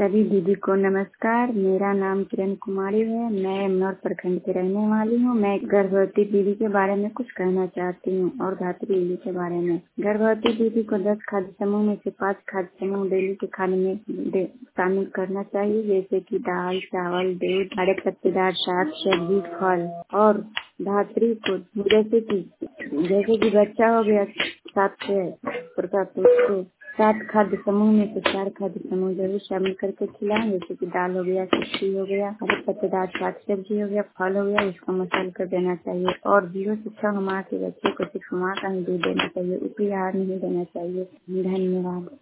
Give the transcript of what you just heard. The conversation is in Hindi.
सभी दीदी को नमस्कार। मेरा नाम किरण कुमारी है। मैं एमनौर प्रखंड की रहने वाली हूँ। मैं गर्भवती दीदी के बारे में कुछ कहना चाहती हूँ और धात्री दीदी के बारे में। गर्भवती दीदी को 10 खाद्य समूह में से 5 खाद्य समूह डेली के खाने में शामिल करना चाहिए, जैसे कि दाल, चावल, दूध, हरे पत्तेदार शाक, सब्जी, फल। और धात्री को जैसे कि बच्चा हो गया 7 से प्रकार को 7 खाद्य समूह में से 4 खाद्य समूह जरूर शामिल करके खिलाएं, जैसे कि दाल हो गया, सब्जी हो गया, हरे पत्तेदार शाक सब्जी हो गया, फल हो गया, इसको मसाल कर देना चाहिए। और 0 से 6 माह के बच्चे को सिर्फ माँ का ही दूध देना चाहिए, उपरी आहार नहीं देना चाहिए। धन्यवाद।